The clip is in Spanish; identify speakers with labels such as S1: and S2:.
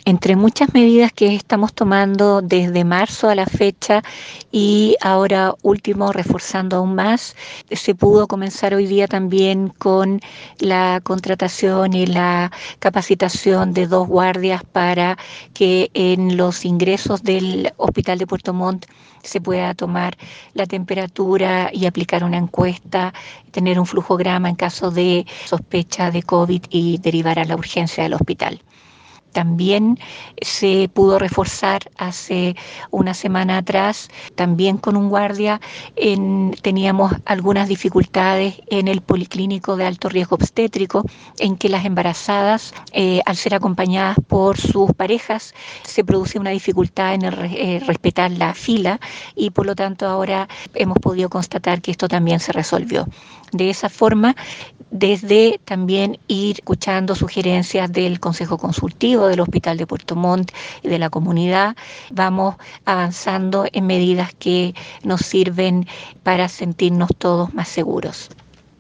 S1: Entre muchas medidas que estamos tomando desde marzo a la fecha y ahora último reforzando aún más, se pudo comenzar hoy día también con la contratación y la capacitación de 2 guardias para que en los ingresos del Hospital de Puerto Montt se pueda tomar la temperatura y aplicar una encuesta, tener un flujograma en caso de sospecha de COVID y derivar a la urgencia del hospital. También se pudo reforzar hace una semana atrás, también con un guardia, teníamos algunas dificultades en el policlínico de alto riesgo obstétrico, en que las embarazadas, al ser acompañadas por sus parejas, se produce una dificultad en respetar la fila y por lo tanto ahora hemos podido constatar que esto también se resolvió. De esa forma, desde también ir escuchando sugerencias del Consejo Consultivo del Hospital de Puerto Montt y de la comunidad, vamos avanzando en medidas que nos sirven para sentirnos todos más seguros.